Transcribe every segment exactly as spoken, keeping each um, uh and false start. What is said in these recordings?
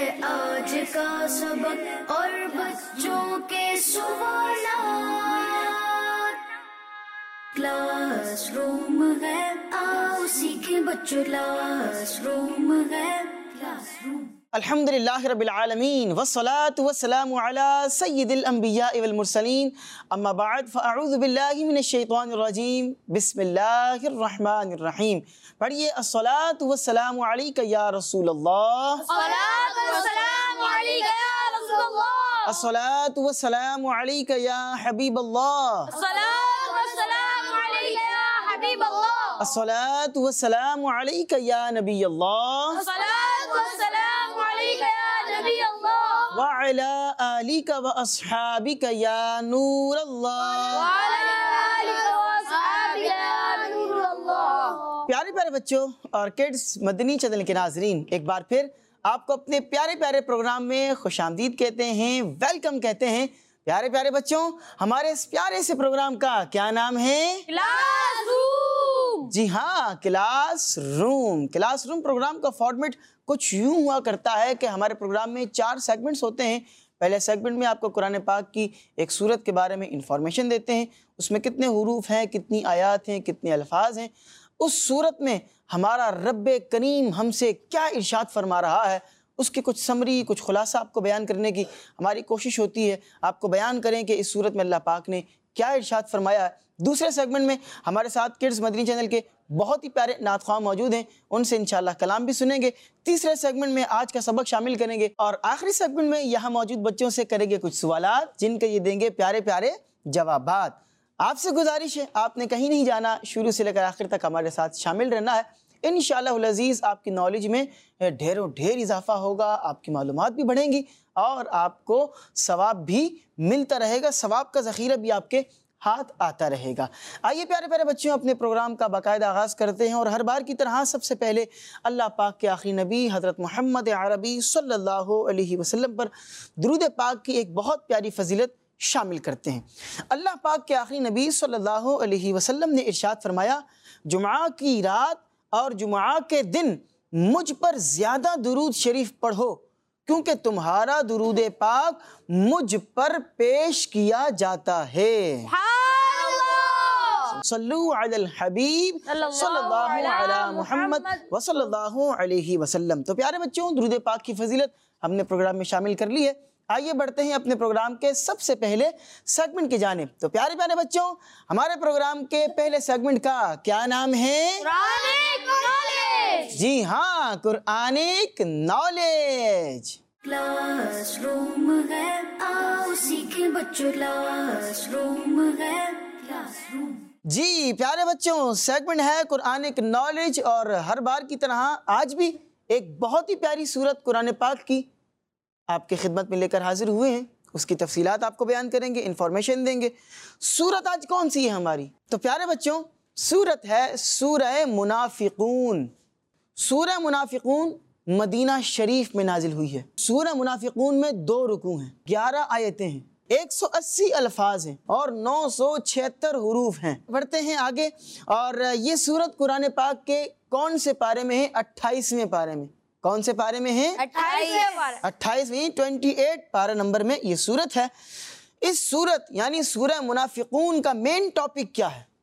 ہے آج کا سبق اور بچوں کے سوالات، کلاس روم ہے آؤ سیکھیں بچوں، کلاس روم ہے کلاس روم۔ الحمدللہ رب العالمین والصلاة والسلام علی سید الانبیاء والمرسلین، اما بعد فاعوذ باللہ من الشیطان الرجیم، بسم اللہ الرحمن الرحیم۔ پڑھیے الصلاة والسلام علیک یا رسول اللہ، الصلاة والسلام علیک یا رسول اللہ، الصلاة والسلام علیک یا حبیب اللہ، الصلاة والسلام علیک یا حبیب اللہ، الصلاة والسلام علیک یا نبی اللہ، الصلاة والسلام علیک یا نبی اللہ، وعلی آلک واصحابک یا نور اللہ۔ وعلی آلک واصحابک یا نور اللہ۔ پیارے پیارے بچوں اور کڈز مدنی چینل کے ناظرین، ایک بار پھر آپ کو اپنے پیارے پیارے پروگرام میں خوش آمدید کہتے ہیں، ویلکم کہتے ہیں۔ پیارے پیارے بچوں، ہمارے اس پیارے سے پروگرام کا کیا نام ہے؟ Class room. جی ہاں، class room. Class room program کا فارمیٹ کچھ یوں ہوا کرتا ہے کہ ہمارے پروگرام میں چار سیگمنٹس ہوتے ہیں۔ پہلے سیگمنٹ میں آپ کو قرآن پاک کی ایک سورت کے بارے میں انفارمیشن دیتے ہیں، اس میں کتنے حروف ہیں، کتنی آیات ہیں، کتنے الفاظ ہیں، اس سورت میں ہمارا رب کریم ہم سے کیا ارشاد فرما رہا ہے، اس کی کچھ سمری، کچھ خلاصہ آپ کو بیان کرنے کی ہماری کوشش ہوتی ہے۔ آپ کو بیان کریں کہ اس سورت میں اللہ پاک نے کیا ارشاد فرمایا ہے۔ دوسرے سیگمنٹ میں ہمارے ساتھ کڈز مدنی چینل کے بہت ہی پیارے نعت خواہ موجود ہیں، ان سے انشاءاللہ کلام بھی سنیں گے۔ تیسرے سیگمنٹ میں آج کا سبق شامل کریں گے، اور آخری سیگمنٹ میں یہاں موجود بچوں سے کریں گے کچھ سوالات جن کے یہ دیں گے پیارے پیارے جوابات۔ آپ سے گزارش ہے، آپ نے کہیں نہیں جانا، شروع سے لے کر آخر تک ہمارے ساتھ شامل رہنا ہے۔ انشاءاللہ العزیز آپ کی نالج میں ڈھیروں ڈھیر اضافہ ہوگا، آپ کی معلومات بھی بڑھیں گی، اور آپ کو ثواب بھی ملتا رہے گا، ثواب کا ذخیرہ بھی آپ کے ہاتھ آتا رہے گا۔ آئیے پیارے پیارے بچوں، اپنے پروگرام کا باقاعدہ آغاز کرتے ہیں، اور ہر بار کی طرح سب سے پہلے اللہ پاک کے آخری نبی حضرت محمد عربی صلی اللہ علیہ وسلم پر درود پاک کی ایک بہت پیاری فضیلت شامل کرتے ہیں۔ اللہ پاک کے آخری نبی صلی اللہ علیہ وسلم نے ارشاد فرمایا، جمعہ کی رات اور جمعہ کے دن مجھ پر زیادہ درود شریف پڑھو، کیونکہ تمہارا درود پاک مجھ پر پیش کیا جاتا ہے۔ صلو علی الحبیب صلی اللہ علی محمد وصلی اللہ علیہ وسلم۔ تو پیارے بچوں، درود پاک کی فضیلت ہم نے پروگرام میں شامل کر لی ہے۔ آئیے بڑھتے ہیں اپنے پروگرام کے سب سے پہلے سیگمنٹ کی جانب۔ تو پیارے پیارے بچوں، ہمارے پروگرام کے پہلے سیگمنٹ کا کیا نام ہے؟ Quranic knowledge. جی ہاں، قرآنک نالج۔ کلاس روم ہے آؤ سیکھیں بچوں، کلاس روم ہے کلاس روم۔ جی پیارے بچوں، سیگمنٹ ہے قرآنک نالج، اور ہر بار کی طرح آج بھی ایک بہت ہی پیاری سورت قرآن پاک کی آپ کے خدمت میں لے کر حاضر ہوئے ہیں۔ اس کی تفصیلات آپ کو بیان کریں گے، انفارمیشن دیں گے۔ سورت آج کون سی ہے ہماری؟ تو پیارے بچوں، سورت ہے سورہ منافقون۔ سورہ منافقون مدینہ شریف میں نازل ہوئی ہے۔ سورہ منافقون میں دو رکوع ہیں، گیارہ آیتیں ہیں، ایک سو اسی الفاظ ہیں، اور نو سو چھہتر حروف ہیں۔ بڑھتے ہیں آگے، اور یہ سورت قرآن پاک کے کون سے پارے میں ہے؟ اٹھائیسویں پارے میں۔ کون سے پارے میں ہے؟ اٹھائیسویں پارہ۔ اٹھائیسویں ٹوینٹی ایٹ پارہ نمبر میں یہ سورت ہے۔ اس سورت یعنی سورہ منافقون کا مین ٹاپک کیا ہے؟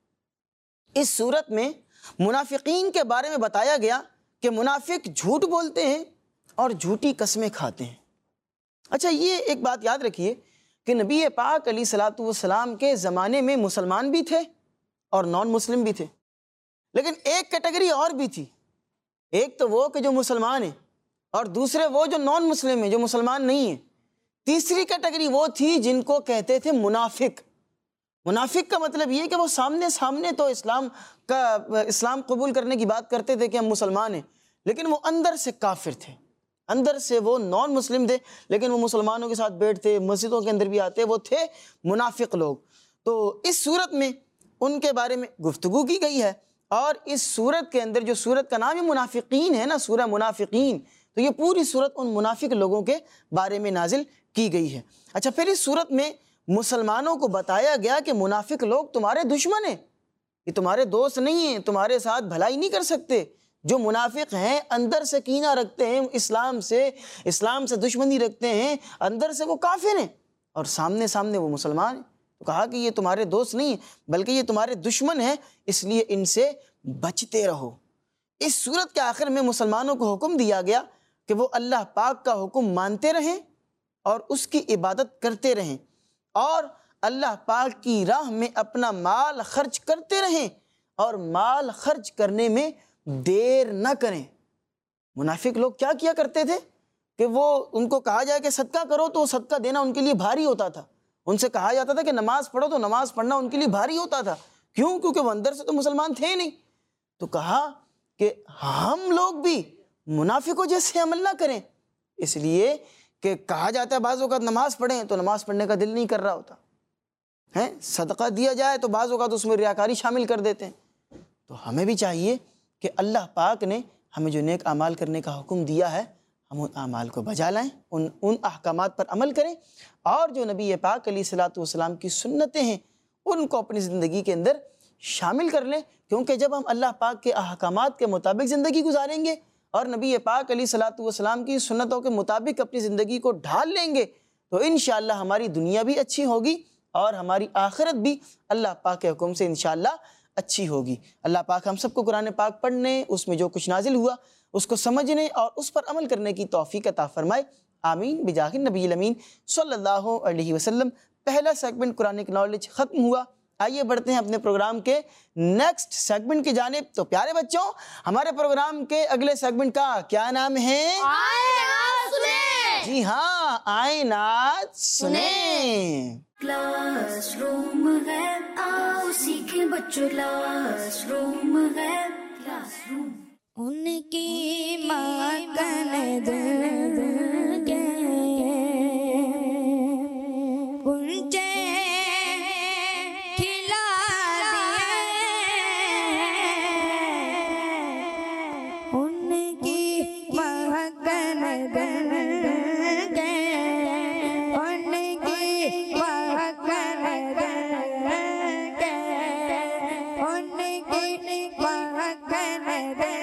اس سورت میں منافقین کے بارے میں بتایا گیا کہ منافق جھوٹ بولتے ہیں اور جھوٹی قسمیں کھاتے ہیں۔ اچھا، یہ ایک بات یاد رکھیے کہ نبی پاک علیہ الصلوۃ والسلام کے زمانے میں مسلمان بھی تھے اور نان مسلم بھی تھے، لیکن ایک کیٹیگری اور بھی تھی۔ ایک تو وہ کہ جو مسلمان ہیں، اور دوسرے وہ جو نان مسلم ہیں، جو مسلمان نہیں ہیں۔ تیسری کیٹیگری وہ تھی جن کو کہتے تھے منافق۔ منافق کا مطلب یہ کہ وہ سامنے سامنے تو اسلام کا اسلام قبول کرنے کی بات کرتے تھے کہ ہم مسلمان ہیں، لیکن وہ اندر سے کافر تھے، اندر سے وہ نان مسلم تھے، لیکن وہ مسلمانوں کے ساتھ بیٹھتے، مسجدوں کے اندر بھی آتے، وہ تھے منافق لوگ۔ تو اس سورت میں ان کے بارے میں گفتگو کی گئی ہے، اور اس سورت کے اندر جو سورت کا نام ہے منافقین ہے نا، سورہ منافقین، تو یہ پوری سورت ان منافق لوگوں کے بارے میں نازل کی گئی ہے۔ اچھا، پھر اس سورت میں مسلمانوں کو بتایا گیا کہ منافق لوگ تمہارے دشمن ہیں، یہ تمہارے دوست نہیں ہیں، تمہارے ساتھ بھلائی نہیں کر سکتے، جو منافق ہیں اندر سے کینہ رکھتے ہیں اسلام سے، اسلام سے دشمنی رکھتے ہیں، اندر سے وہ کافر ہیں اور سامنے سامنے وہ مسلمان ہیں، تو کہا کہ یہ تمہارے دوست نہیں ہیں بلکہ یہ تمہارے دشمن ہیں، اس لیے ان سے بچتے رہو۔ اس صورت کے آخر میں مسلمانوں کو حکم دیا گیا کہ وہ اللہ پاک کا حکم مانتے رہیں اور اس کی عبادت کرتے رہیں اور اللہ پاک کی راہ میں اپنا مال خرچ کرتے رہیں اور مال خرچ کرنے میں دیر نہ کریں۔ منافق لوگ کیا کیا کرتے تھے کہ وہ ان کو کہا جائے کہ صدقہ کرو تو صدقہ دینا ان کے لیے بھاری ہوتا تھا، ان سے کہا جاتا تھا کہ نماز پڑھو تو نماز پڑھنا ان کے لیے بھاری ہوتا تھا۔ کیوں؟ کیونکہ وہ اندر سے تو مسلمان تھے نہیں۔ تو کہا کہ ہم لوگ بھی منافقوں جیسے عمل نہ کریں، اس لیے کہ کہا جاتا ہے بعض اوقات نماز پڑھیں تو نماز پڑھنے کا دل نہیں کر رہا ہوتا ہے، صدقہ دیا جائے تو بعض اوقات اس میں ریاکاری شامل کر دیتے ہیں۔ تو ہمیں بھی چاہیے کہ اللہ پاک نے ہمیں جو نیک اعمال کرنے کا حکم دیا ہے ہم ان اعمال کو بجا لائیں، ان ان احکامات پر عمل کریں اور جو نبی پاک علیہ الصلوۃ والسلام کی سنتیں ہیں ان کو اپنی زندگی کے اندر شامل کر لیں، کیونکہ جب ہم اللہ پاک کے احکامات کے مطابق زندگی گزاریں گے اور نبی پاک علیہ الصلوۃ والسلام کی سنتوں کے مطابق اپنی زندگی کو ڈھال لیں گے تو انشاءاللہ ہماری دنیا بھی اچھی ہوگی اور ہماری آخرت بھی اللہ پاک کے حکم سے انشاءاللہ اچھی ہوگی۔ اللہ پاک ہم سب کو قرآن پاک پڑھنے، اس میں جو کچھ نازل ہوا اس کو سمجھنے اور اس پر عمل کرنے کی توفیق عطا فرمائے، آمین بجاہ النبی الامین صلی اللہ علیہ وسلم۔ پہلا سیگمنٹ قرآن نالج ختم ہوا، آئیے بڑھتے ہیں اپنے پروگرام کے نیکسٹ سیگمنٹ کی جانب۔ تو پیارے بچوں، ہمارے پروگرام کے اگلے سیگمنٹ کا کیا نام ہے؟ آئے نعت سنیں۔ جی ہاں، آئے نعت سنیں۔ کلاس روم ہے، آؤ سیکھیں بچوں، کلاس روم ہے، کلاس روم۔ ان کی مکن دل کے گنجے کھلا دیے، ان کی مکن دل کے، ان کی مکن دل کے، ان کی مکن دل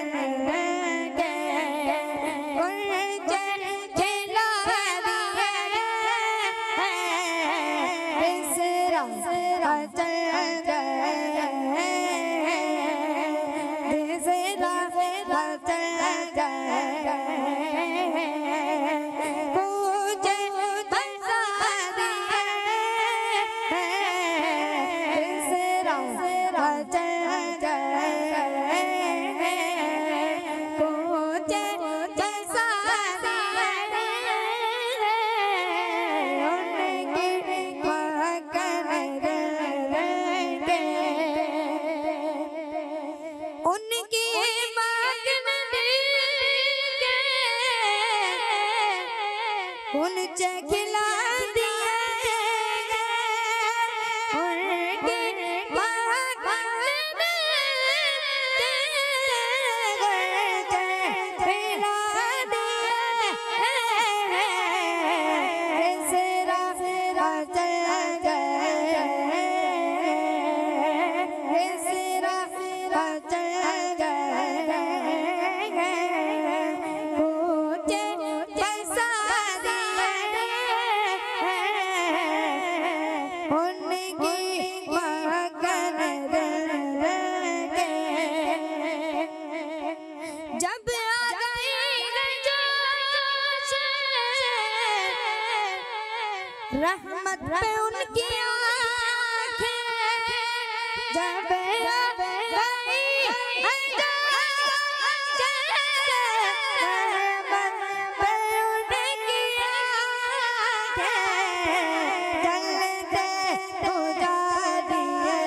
رحمت پہ ان کی آنکھیں جب گئی رحمت پہ ان کی آنکھیں جلتے بجھا دیے،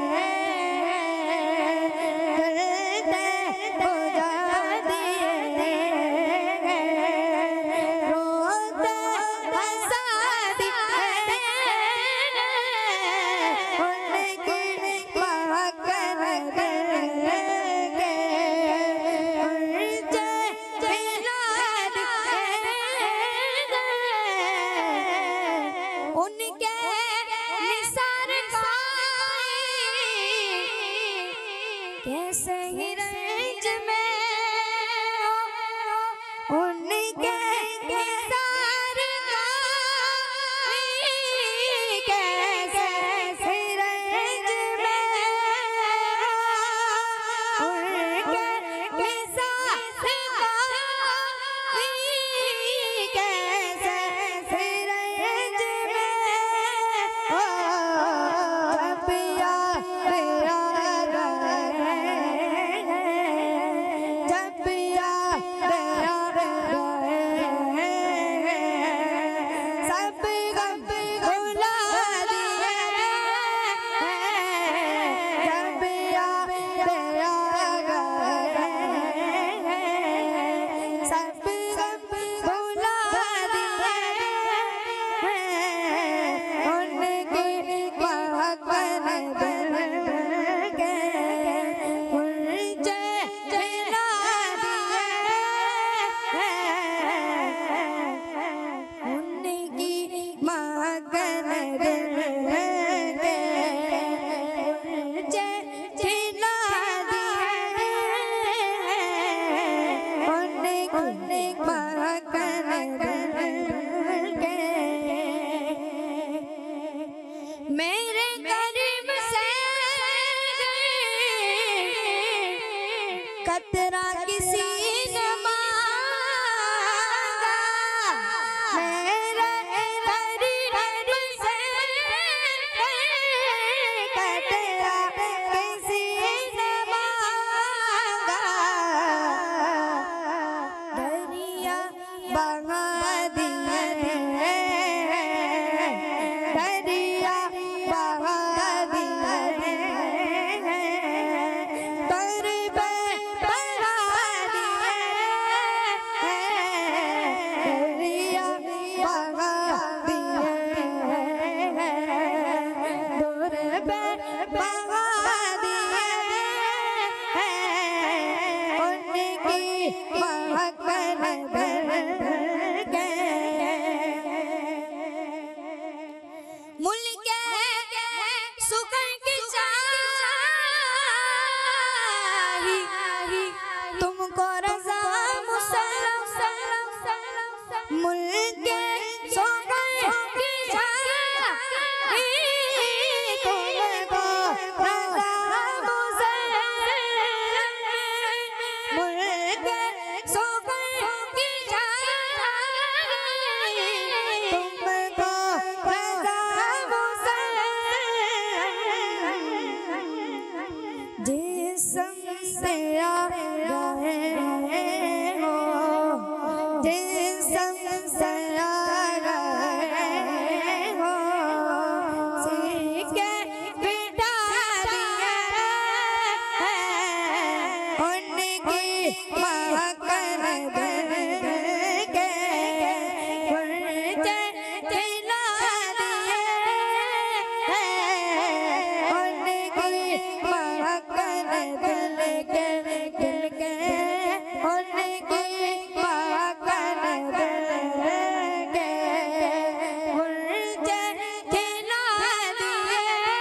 جلتے بجھا دیے، روتے ہنسا دیے، ملک سوگر کی شاہی تم کو رضا مسلم ملک سوگر کی شاہی تم کو رضا مسلم جسم سے آ گئے ہو جسم سے آ گئے ہو سیکھے بٹھا دیا ان کی مہکن دل کے پرچے کھلا دیے ان کی مہکن دل کے دل کے ان کی مہکن دل کے پرچے کھلا دیے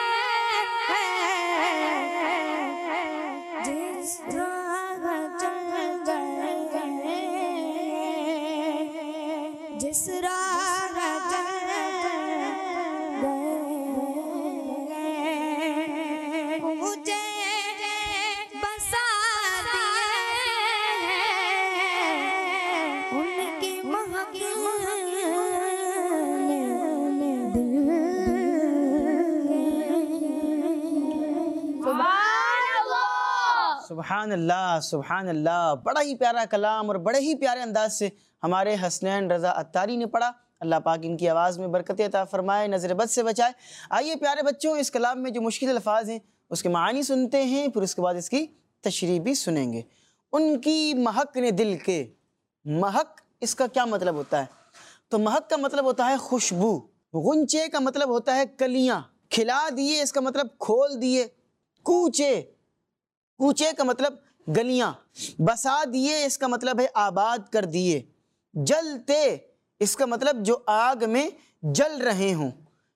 جس راہ چل گئے جس راہ چل گئے مجھے بسا دیے ان کی مہکن سبحان اللہ سبحان اللہ، بڑا ہی پیارا کلام اور بڑے ہی پیارے انداز سے ہمارے حسنین رضا عطاری نے پڑھا۔ اللہ پاک ان کی آواز میں برکت عطا فرمائے، نظر بد سے بچائے۔ آئیے پیارے بچوں، اس کلام میں جو مشکل الفاظ ہیں اس کے معنی سنتے ہیں، پھر اس کے بعد اس کی تشریح بھی سنیں گے۔ ان کی مہک نے دل کے، مہک اس کا کیا مطلب ہوتا ہے؟ تو مہک کا مطلب ہوتا ہے خوشبو، غنچے کا مطلب ہوتا ہے کلیاں، کھلا دیے اس کا مطلب کھول دیے، کوچے کوچے کا مطلب گلیاں، بسا دیے اس کا مطلب ہے آباد کر دیے، جلتے اس کا مطلب جو آگ میں جل رہے ہوں،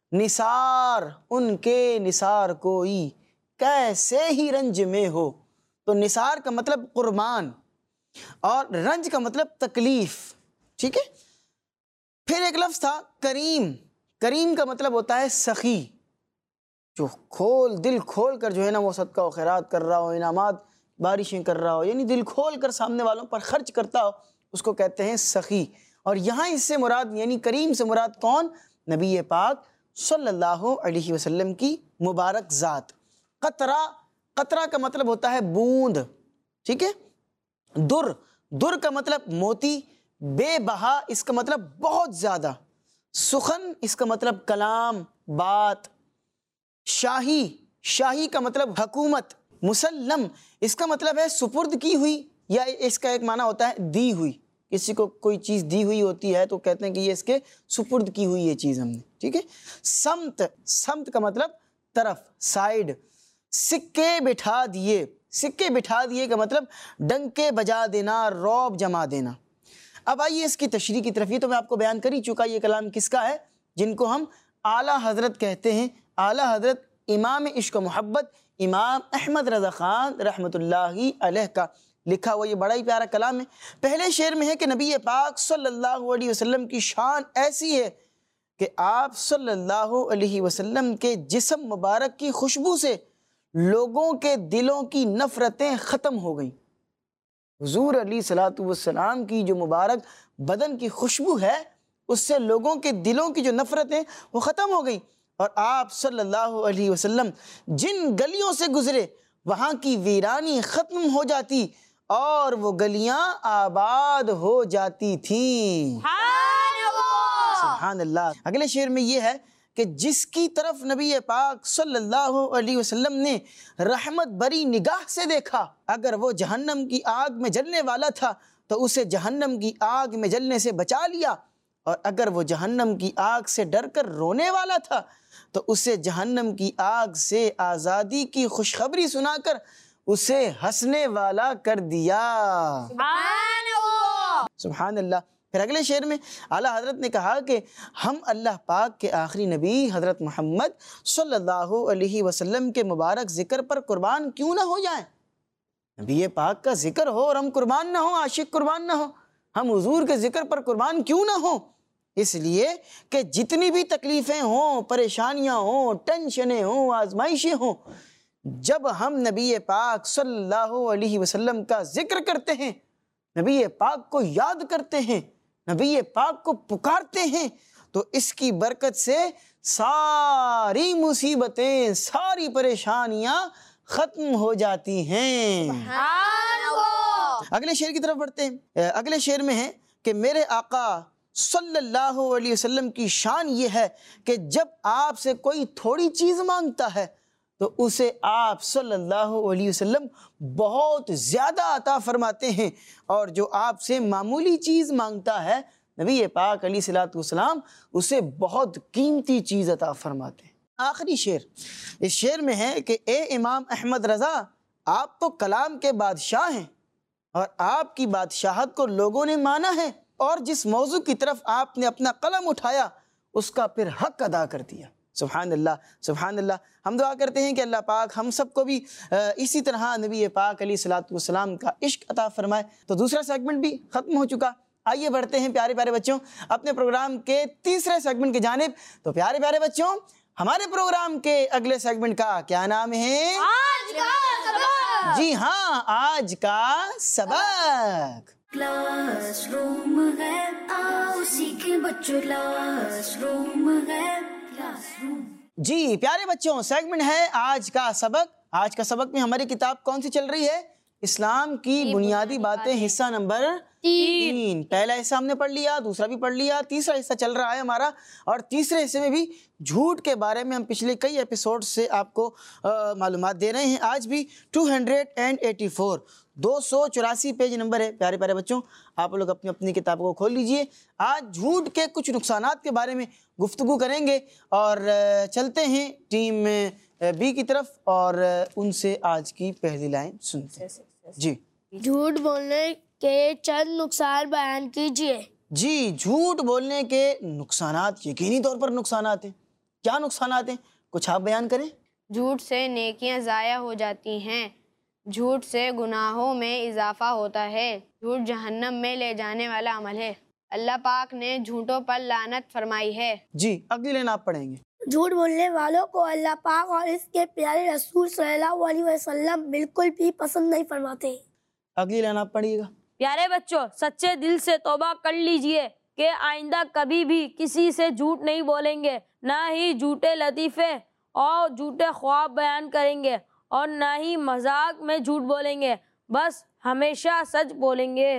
نثار ان کے نثار کوئی کیسے ہی رنج میں ہو۔ تو نثار کا مطلب قربان اور رنج کا مطلب تکلیف، ٹھیک ہے۔ پھر ایک لفظ تھا کریم، کریم کا مطلب ہوتا ہے سخی، جو کھول دل کھول کر جو ہے نا وہ صدقہ و خیرات کر رہا ہو، انعامات بارشیں کر رہا ہو، یعنی دل کھول کر سامنے والوں پر خرچ کرتا ہو، اس کو کہتے ہیں سخی۔ اور یہاں اس سے مراد یعنی کریم سے مراد کون؟ نبی پاک صلی اللہ علیہ وسلم کی مبارک ذات۔ قطرہ، قطرہ کا مطلب ہوتا ہے بوند، ٹھیک ہے۔ در، در کا مطلب موتی، بے بہا اس کا مطلب بہت زیادہ، سخن اس کا مطلب کلام، بات، شاہی، شاہی کا مطلب حکومت، مسلم اس کا مطلب ہے سپرد کی ہوئی، یا اس کا ایک معنی ہوتا ہے دی ہوئی، کسی کو کوئی چیز دی ہوئی ہوتی ہے تو کہتے ہیں کہ یہ اس کے سپرد کی ہوئی یہ چیز ہم نے، ٹھیک ہے۔ سمت، سمت کا مطلب طرف، سائیڈ، سکے بٹھا دیے، سکے بٹھا دیے کا مطلب ڈنکے بجا دینا، رعب جما دینا۔ اب آئیے اس کی تشریح کی طرف۔ یہ تو میں آپ کو بیان کر ہی چکا یہ کلام کس کا ہے، جن کو ہم اعلیٰ حضرت کہتے ہیں، اعلیٰ حضرت امام عشق و محبت امام احمد رضا خان رحمۃ اللہ علیہ کا لکھا ہوا یہ بڑا ہی پیارا کلام ہے۔ پہلے شعر میں ہے کہ نبی پاک صلی اللہ علیہ وسلم کی شان ایسی ہے کہ آپ صلی اللہ علیہ وسلم کے جسم مبارک کی خوشبو سے لوگوں کے دلوں کی نفرتیں ختم ہو گئیں۔ حضور علیہ الصلوۃ والسلام کی جو مبارک بدن کی خوشبو ہے اس سے لوگوں کے دلوں کی جو نفرتیں وہ ختم ہو گئیں، اور آپ صلی اللہ علیہ وسلم جن گلیوں سے گزرے وہاں کی ویرانی ختم ہو جاتی اور وہ گلیاں آباد ہو جاتی تھیں۔ سبحان اللہ۔ اگلے شعر میں یہ ہے کہ جس کی طرف نبی پاک صلی اللہ علیہ وسلم نے رحمت بری نگاہ سے دیکھا، اگر وہ جہنم کی آگ میں جلنے والا تھا تو اسے جہنم کی آگ میں جلنے سے بچا لیا، اور اگر وہ جہنم کی آگ سے ڈر کر رونے والا تھا تو اسے جہنم کی آگ سے آزادی کی خوشخبری سنا کر اسے ہنسنے والا کر دیا۔ سبحان اللہ۔ پھر اگلے شعر میں اعلیٰ حضرت نے کہا کہ ہم اللہ پاک کے آخری نبی حضرت محمد صلی اللہ علیہ وسلم کے مبارک ذکر پر قربان کیوں نہ ہو جائیں۔ نبی پاک کا ذکر ہو اور ہم قربان نہ ہوں، عاشق قربان نہ ہو، ہم حضور کے ذکر پر قربان کیوں نہ ہوں؟ اس لیے کہ جتنی بھی تکلیفیں ہوں، پریشانیاں ہوں، ٹینشنیں ہوں، آزمائشیں ہوں، جب ہم نبی پاک صلی اللہ علیہ وسلم کا ذکر کرتے ہیں، نبی پاک کو یاد کرتے ہیں، نبی پاک کو پکارتے ہیں، تو اس کی برکت سے ساری مصیبتیں، ساری پریشانیاں ختم ہو جاتی ہیں۔ اگلے شعر کی طرف بڑھتے ہیں۔ اگلے شعر میں ہے کہ میرے آقا صلی اللہ علیہ وسلم کی شان یہ ہے کہ جب آپ سے کوئی تھوڑی چیز مانگتا ہے تو اسے آپ صلی اللہ علیہ وسلم بہت زیادہ عطا فرماتے ہیں، اور جو آپ سے معمولی چیز مانگتا ہے نبی پاک علیہ الصلوۃ والسلام اسے بہت قیمتی چیز عطا فرماتے ہیں۔ آخری شعر، اس شعر میں ہے کہ اے امام احمد رضا، آپ تو کلام کے بادشاہ ہیں اور آپ کی بادشاہت کو لوگوں نے مانا ہے، اور جس موضوع کی طرف آپ نے اپنا قلم اٹھایا اس کا پھر حق ادا کر دیا۔ سبحان اللہ، سبحان اللہ۔ ہم دعا کرتے ہیں کہ اللہ پاک ہم سب کو بھی اسی طرح نبی پاک علیہ الصلوۃ والسلام کا عشق عطا فرمائے۔ تو دوسرا سیگمنٹ بھی ختم ہو چکا، آئیے بڑھتے ہیں پیارے پیارے بچوں اپنے پروگرام کے تیسرے سیگمنٹ کی جانب۔ تو پیارے پیارے بچوں، ہمارے پروگرام کے اگلے سیگمنٹ کا کیا نام ہے؟ آج کا سبق۔ جی ہاں، آج کا سبق۔ کلاس روم ہے، آؤ سیکھیں بچوں، کلاس روم ہے، کلاس روم۔ جی پیارے بچوں، سیگمنٹ ہے آج کا سبق۔ آج کا سبق میں ہماری کتاب کون سی چل رہی ہے؟ اسلام کی بنیادی باتیں، حصہ نمبر تین۔ پہلا حصہ ہم نے پڑھ لیا، دوسرا بھی پڑھ لیا، تیسرا حصہ چل رہا ہے ہمارا، اور تیسرے حصے میں بھی جھوٹ کے بارے میں ہم پچھلے کئی ایپیسوڈ سے آپ کو معلومات دے رہے ہیں۔ آج بھی two hundred and eighty four دو سو چوراسی پیج نمبر ہے۔ پیارے پیارے بچوں، آپ لوگ اپنی اپنی کتابوں کو کھول لیجئے۔ آج جھوٹ کے کچھ نقصانات کے بارے میں گفتگو کریں گے، اور چلتے ہیں ٹیم بی کی طرف اور ان سے آج کی پہلی لائن سنتے ہیں۔ جی جھوٹ بولنے کے چند نقصان بیان کیجیے۔ جی جھوٹ بولنے کے نقصانات یقینی طور پر نقصانات ہیں۔ کیا نقصانات ہیں؟ کچھ آپ بیان کریں۔ جھوٹ سے نیکیاں ضائع ہو جاتی ہیں، جھوٹ سے گناہوں میں اضافہ ہوتا ہے، جھوٹ جہنم میں لے جانے والا عمل ہے، اللہ پاک نے جھوٹوں پر لعنت فرمائی ہے۔ جی اگلی لائن آپ پڑھیں گے۔ جھوٹ بولنے والوں کو اللہ پاک اور اس کے پیارے رسول صلی اللہ علیہ وسلم بالکل بھی پسند نہیں فرماتے۔ اگلی لائن آپ پڑھیے گا۔ پیارے بچوں، سچے دل سے توبہ کر لیجئے کہ آئندہ کبھی بھی کسی سے جھوٹ نہیں بولیں گے، نہ ہی جھوٹے لطیفے اور جھوٹے خواب بیان کریں گے، اور نہ ہی مذاق میں جھوٹ بولیں گے، بس ہمیشہ سچ بولیں گے۔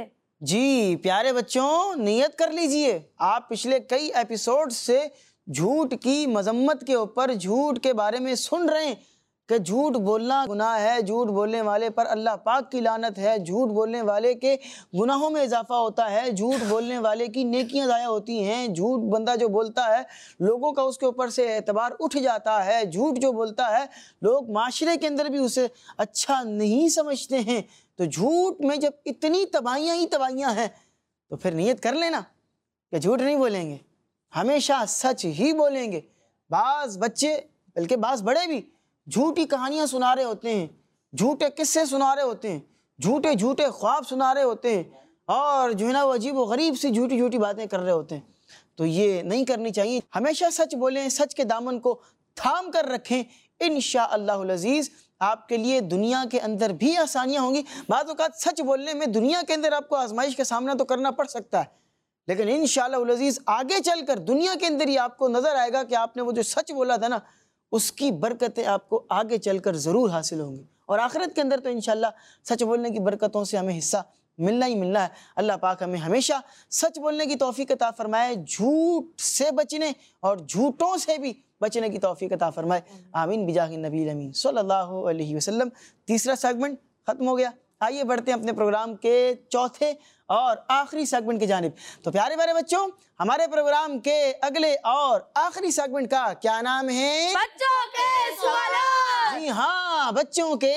جی پیارے بچوں، نیت کر لیجئے، آپ پچھلے کئی ایپیسوڈ سے جھوٹ کی مذمت کے اوپر، جھوٹ کے بارے میں سن رہے ہیں کہ جھوٹ بولنا گناہ ہے، جھوٹ بولنے والے پر اللہ پاک کی لعنت ہے، جھوٹ بولنے والے کے گناہوں میں اضافہ ہوتا ہے، جھوٹ بولنے والے کی نیکیاں ضائع ہوتی ہیں، جھوٹ بندہ جو بولتا ہے لوگوں کا اس کے اوپر سے اعتبار اٹھ جاتا ہے، جھوٹ جو بولتا ہے لوگ معاشرے کے اندر بھی اسے اچھا نہیں سمجھتے ہیں۔ تو جھوٹ میں جب اتنی تباہیاں ہی تباہیاں ہیں تو پھر نیت کر لینا کہ جھوٹ نہیں بولیں گے، ہمیشہ سچ ہی بولیں گے۔ بعض بچے بلکہ بعض بڑے بھی جھوٹی کہانیاں سنا رہے ہوتے ہیں، جھوٹے قصے سنا رہے ہوتے ہیں، جھوٹے جھوٹے خواب سنا رہے ہوتے ہیں، اور جو ہے نا وہ عجیب و غریب سی جھوٹی جھوٹی باتیں کر رہے ہوتے ہیں۔ تو یہ نہیں کرنی چاہیے، ہمیشہ سچ بولیں، سچ کے دامن کو تھام کر رکھیں۔ انشاءاللہ العزیز آپ کے لیے دنیا کے اندر بھی آسانیاں ہوں گی۔ بعض اوقات سچ بولنے میں دنیا کے اندر آپ کو آزمائش کا سامنا تو کرنا پڑ سکتا ہے، لیکن انشاءاللہ العزیز آگے چل کر دنیا کے اندر ہی آپ کو نظر آئے گا کہ آپ نے وہ جو سچ بولا تھا نا، اس کی برکتیں آپ کو آگے چل کر ضرور حاصل ہوں گی، اور آخرت کے اندر تو انشاءاللہ سچ بولنے کی برکتوں سے ہمیں حصہ ملنا ہی ملنا ہے۔ اللہ پاک ہمیں ہمیشہ سچ بولنے کی توفیق عطا فرمائے، جھوٹ سے بچنے اور جھوٹوں سے بھی بچنے کی توفیق عطا فرمائے، آمین بجاہ النبی الامین صلی اللہ علیہ وسلم۔ تیسرا سیگمنٹ ختم ہو گیا، آئیے بڑھتے ہیں اپنے پروگرام کے چوتھے اور آخری سیگمنٹ کی جانب۔ تو پیارے پیارے بچوں، ہمارے پروگرام کے اگلے اور آخری سیگمنٹ کا کیا نام ہے؟ بچوں کے سوالات۔ جی ہاں، بچوں کے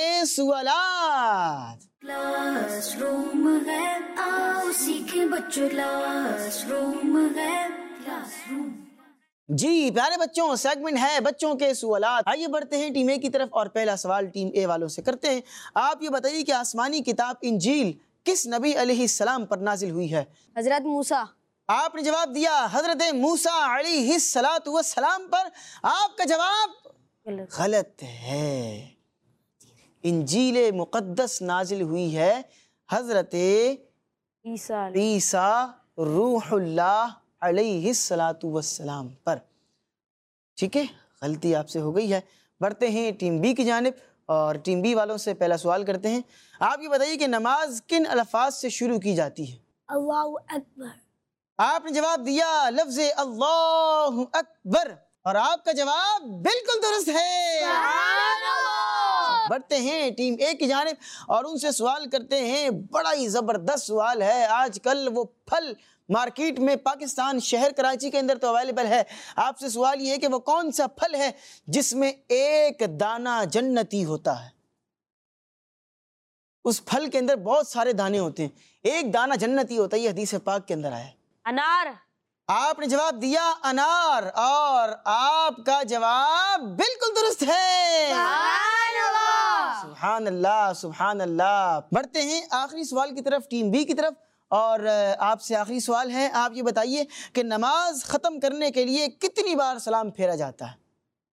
سوالات۔ کلاس روم ہے، آؤ سیکھیں بچوں، کلاس روم ہے، کلاس روم۔ جی پیارے بچوں، سیگمنٹ ہے بچوں کے سوالات۔ آئیے بڑھتے ہیں ٹیم اے کی طرف، اور پہلا سوال ٹیم اے والوں سے کرتے ہیں۔ آپ یہ بتائیے کہ آسمانی کتاب انجیل کس نبی علیہ السلام پر نازل ہوئی ہے؟ حضرت موسیٰ۔ آپ نے جواب دیا حضرت موسیٰ علیہ الصلاۃ والسلام پر۔ آپ کا جواب غلط ہے۔ انجیل مقدس نازل ہوئی ہے حضرت عیسیٰ عیسیٰ روح اللہ علیہ الصلاۃ والسلام پر۔ ٹھیک ہے، غلطی آپ سے ہو گئی ہے۔ بڑھتے ہیں ٹیم بی کی جانب اور ٹیم بی والوں سے پہلا سوال کرتے ہیں۔ آپ یہ بتائیے کہ نماز کن الفاظ سے شروع کی جاتی ہے؟ اللہ اکبر۔ آپ نے جواب دیا لفظ اللہ اکبر اور آپ کا جواب بالکل درست ہے۔ بڑھتے ہیں ٹیم اے کی جانب اور ان سے سوال کرتے ہیں۔ بڑا ہی زبردست سوال ہے۔ آج کل وہ پھل مارکیٹ میں پاکستان شہر کراچی کے اندر تو اویلیبل ہے۔ آپ سے سوال یہ ہے کہ وہ کون سا پھل ہے جس میں ایک دانہ جنتی ہوتا ہے؟ اس پھل کے اندر بہت سارے دانے ہوتے ہیں، ایک دانہ جنتی ہوتا ہے، یہ حدیث پاک کے اندر آیا ہے۔ انار۔ آپ نے جواب دیا انار اور آپ کا جواب بالکل درست ہے۔ سبحان اللہ سبحان اللہ۔ بڑھتے ہیں آخری سوال کی طرف ٹیم بی کی طرف اور آپ سے آخری سوال ہے۔ آپ یہ بتائیے کہ نماز ختم کرنے کے لیے کتنی بار سلام پھیرا جاتا ہے؟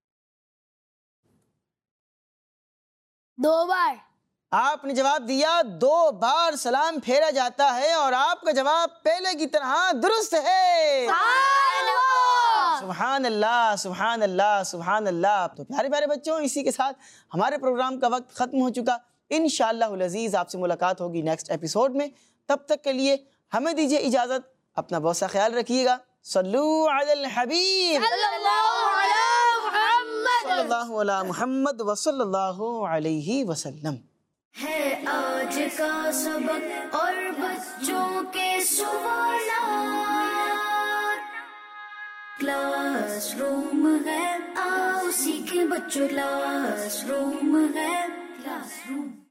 دو بار۔ آپ نے جواب دیا دو بار سلام پھیرا جاتا ہے اور آپ کا جواب پہلے کی طرح درست ہے۔ سبحان اللہ سبحان اللہ سبحان اللہ۔ تو پیارے پیارے بچوں، اسی کے ساتھ ہمارے پروگرام کا وقت ختم ہو چکا۔ انشاءاللہ العزیز آپ سے ملاقات ہوگی نیکسٹ ایپیسوڈ میں۔ تب تک کے لیے ہمیں دیجیے اجازت، اپنا بہت سا خیال رکھیے گا۔ صلو علی الحبیب صلی اللہ علی محمد وصلی اللہ علیہ وسلم۔ ہے آج کا سبق اور بچوں کے سوالات، کلاس روم ہے آؤ سیکھیں بچوں، کلاس روم ہے کلاس روم۔